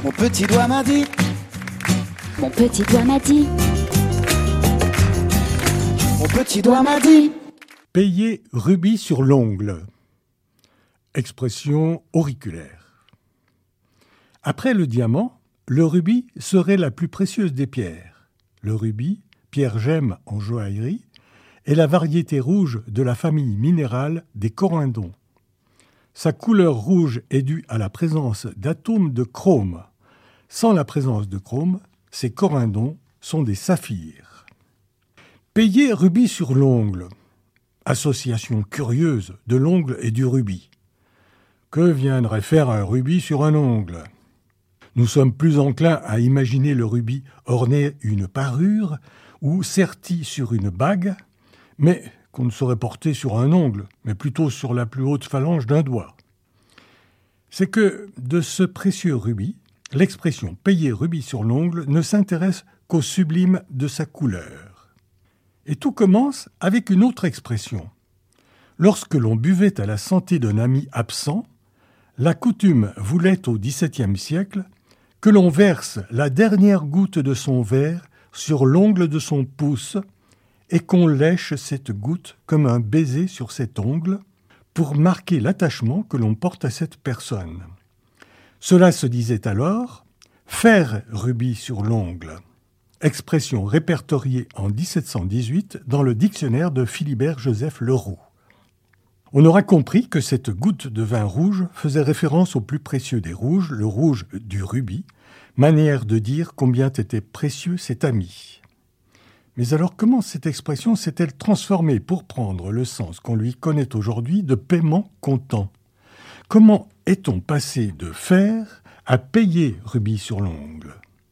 Mon petit doigt m'a dit. Mon petit doigt m'a dit. Mon petit doigt m'a dit. Payer rubis sur l'ongle. Expression auriculaire. Après le diamant, le rubis serait la plus précieuse des pierres. Le rubis, pierre gemme en joaillerie, est la variété rouge de la famille minérale des corindons. Sa couleur rouge est due à la présence d'atomes de chrome. Sans la présence de chrome, ces corindons sont des saphirs. Payer rubis sur l'ongle. Association curieuse de l'ongle et du rubis. Que viendrait faire un rubis sur un ongle ? Nous sommes plus enclins à imaginer le rubis orné une parure ou serti sur une bague, mais qu'on ne saurait porter sur un ongle, mais plutôt sur la plus haute phalange d'un doigt. C'est que de ce précieux rubis, l'expression « payer rubis sur l'ongle » ne s'intéresse qu'au sublime de sa couleur. Et tout commence avec une autre expression. Lorsque l'on buvait à la santé d'un ami absent, la coutume voulait au XVIIe siècle que l'on verse la dernière goutte de son verre sur l'ongle de son pouce et qu'on lèche cette goutte comme un baiser sur cet ongle pour marquer l'attachement que l'on porte à cette personne. Cela se disait alors « faire rubis sur l'ongle », expression répertoriée en 1718 dans le dictionnaire de Philibert-Joseph Leroux. On aura compris que cette goutte de vin rouge faisait référence au plus précieux des rouges, le rouge du rubis, manière de dire combien était précieux cet ami. Mais alors comment cette expression s'est-elle transformée pour prendre le sens qu'on lui connaît aujourd'hui de paiement comptant ? Comment est-on passé de faire à payer rubis sur l'ongle ?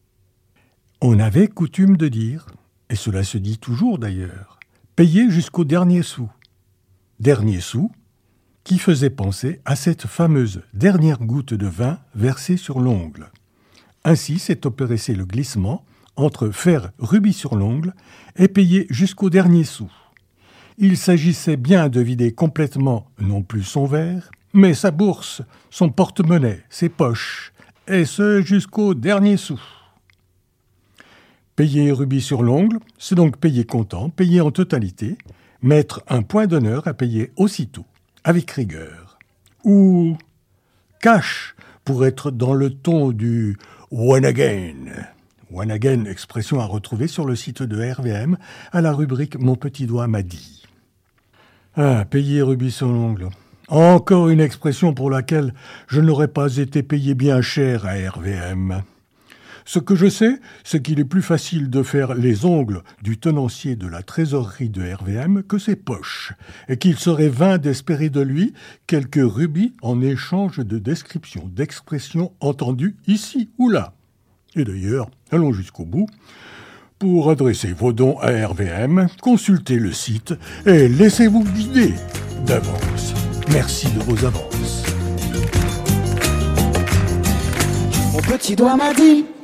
On avait coutume de dire, et cela se dit toujours d'ailleurs, payer jusqu'au dernier sou. Dernier sou, qui faisait penser à cette fameuse dernière goutte de vin versée sur l'ongle. Ainsi s'est opéré le glissement entre faire rubis sur l'ongle et payer jusqu'au dernier sou. Il s'agissait bien de vider complètement non plus son verre, mais sa bourse, son porte-monnaie, ses poches, et ce jusqu'au dernier sou. Payer rubis sur l'ongle, c'est donc payer comptant, payer en totalité, mettre un point d'honneur à payer aussitôt, avec rigueur. Ou cash, pour être dans le ton du one again. One again, expression à retrouver sur le site de RVM, à la rubrique « Mon petit doigt m'a dit ». Ah, payer rubis sur l'ongle. Encore une expression pour laquelle je n'aurais pas été payé bien cher à RVM. Ce que je sais, c'est qu'il est plus facile de faire les ongles du tenancier de la trésorerie de RVM que ses poches, et qu'il serait vain d'espérer de lui quelques rubis en échange de descriptions d'expressions entendues ici ou là. Et d'ailleurs, allons jusqu'au bout. Pour adresser vos dons à RVM, consultez le site et laissez-vous guider d'avance. Merci de vos avances. Mon petit doigt m'a dit.